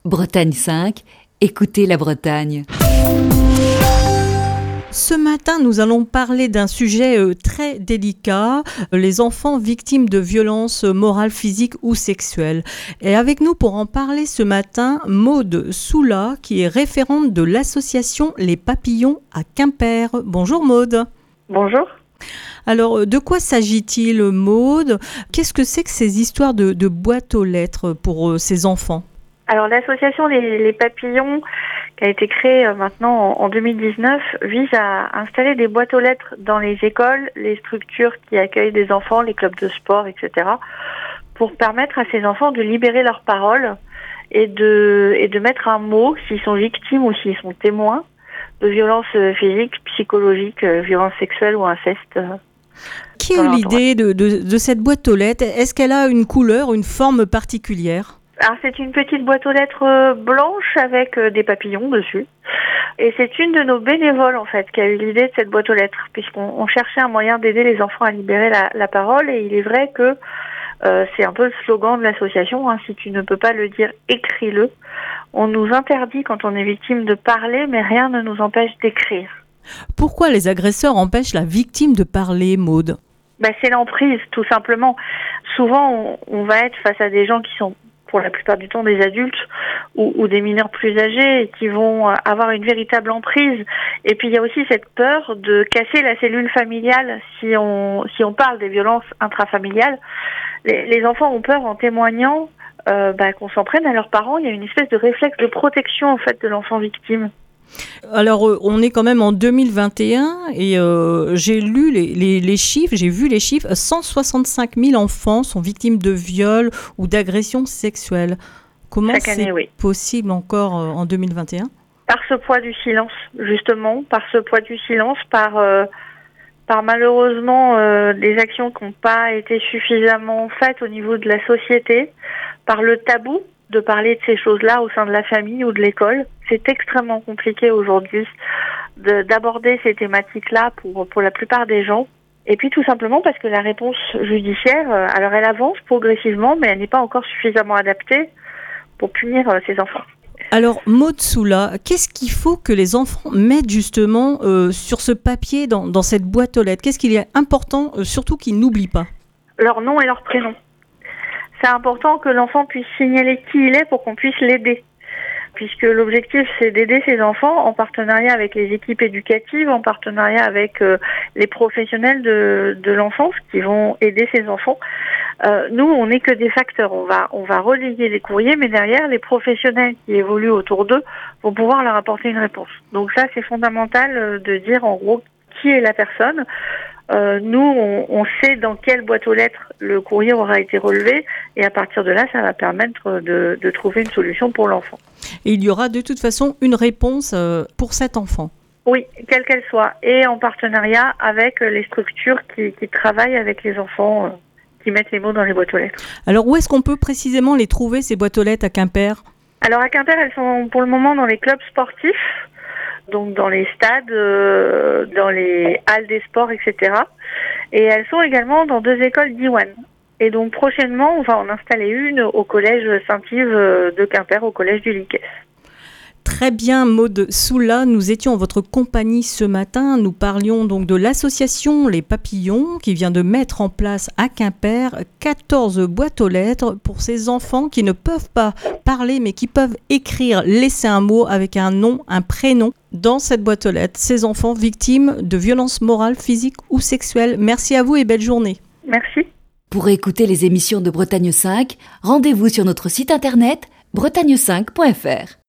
Bretagne 5, écoutez la Bretagne. Ce matin, nous allons parler d'un sujet très délicat, les enfants victimes de violences morales, physiques ou sexuelles. Et avec nous pour en parler ce matin, Maude Soula, qui est référente de l'association Les Papillons à Quimper. Bonjour Maude. Bonjour. Alors, de quoi s'agit-il, Maude ? Qu'est-ce que c'est que ces histoires de boîtes aux lettres pour ces enfants ? Alors, l'association Les Papillons, qui a été créée maintenant en 2019, vise à installer des boîtes aux lettres dans les écoles, les structures qui accueillent des enfants, les clubs de sport, etc., pour permettre à ces enfants de libérer leurs paroles et de mettre un mot s'ils sont victimes ou s'ils sont témoins de violences physiques, psychologiques, violences sexuelles ou inceste. Qui a eu l'idée de cette boîte aux lettres ? Est-ce qu'elle a une couleur, une forme particulière ? Alors, c'est une petite boîte aux lettres blanche avec des papillons dessus. Et c'est une de nos bénévoles, en fait, qui a eu l'idée de cette boîte aux lettres, puisqu'on cherchait un moyen d'aider les enfants à libérer la parole. Et il est vrai que c'est un peu le slogan de l'association, hein, si tu ne peux pas le dire, écris-le. On nous interdit, quand on est victime, de parler, mais rien ne nous empêche d'écrire. Pourquoi les agresseurs empêchent la victime de parler, Maude ? C'est l'emprise, tout simplement. Souvent, on va être face à des gens qui sont, pour la plupart du temps, des adultes ou des mineurs plus âgés qui vont avoir une véritable emprise. Et puis, il y a aussi cette peur de casser la cellule familiale si on parle des violences intrafamiliales. Les enfants ont peur en témoignant qu'on s'en prenne à leurs parents. Il y a une espèce de réflexe de protection, en fait, de l'enfant victime. Alors, on est quand même en 2021 et j'ai lu les chiffres, j'ai vu les chiffres, 165 000 enfants sont victimes de viols ou d'agressions sexuelles. Comment c'est possible encore en 2021 ? Par ce poids du silence, justement, par ce poids du silence, par malheureusement des actions qui n'ont pas été suffisamment faites au niveau de la société, par le tabou de parler de ces choses-là au sein de la famille ou de l'école. C'est extrêmement compliqué aujourd'hui d'aborder ces thématiques-là pour la plupart des gens. Et puis tout simplement parce que la réponse judiciaire, alors elle avance progressivement, mais elle n'est pas encore suffisamment adaptée pour punir ces enfants. Alors Maude Soula, qu'est-ce qu'il faut que les enfants mettent justement sur ce papier dans cette boîte aux lettres ? Qu'est-ce qu'il est important, surtout qu'ils n'oublient pas ? Leur nom et leur prénom. C'est important que l'enfant puisse signaler qui il est pour qu'on puisse l'aider. Puisque l'objectif, c'est d'aider ces enfants en partenariat avec les équipes éducatives, en partenariat avec les professionnels de l'enfance qui vont aider ces enfants. Nous, on n'est que des facteurs. On va relayer les courriers, mais derrière, les professionnels qui évoluent autour d'eux vont pouvoir leur apporter une réponse. Donc ça, c'est fondamental de dire en gros qui est la personne. Nous, on sait dans quelle boîte aux lettres le courrier aura été relevé et à partir de là, ça va permettre de trouver une solution pour l'enfant. Et il y aura de toute façon une réponse pour cet enfant. Oui, quelle qu'elle soit, et en partenariat avec les structures qui travaillent avec les enfants qui mettent les mots dans les boîtes aux lettres. Alors, où est-ce qu'on peut précisément les trouver, ces boîtes aux lettres à Quimper ? Alors, à Quimper, elles sont pour le moment dans les clubs sportifs, donc dans les stades, dans les halles des sports, etc. Et elles sont également dans 2 écoles d'Iwan. Et donc prochainement, on va en installer une au collège Saint-Yves de Quimper, au collège du Liquès. Très bien, Maude Soula, nous étions en votre compagnie ce matin. Nous parlions donc de l'association Les Papillons qui vient de mettre en place à Quimper 14 boîtes aux lettres pour ces enfants qui ne peuvent pas parler mais qui peuvent écrire, laisser un mot avec un nom, un prénom dans cette boîte aux lettres. Ces enfants victimes de violences morales, physiques ou sexuelles. Merci à vous et belle journée. Merci. Pour écouter les émissions de Bretagne 5, rendez-vous sur notre site internet bretagne5.fr.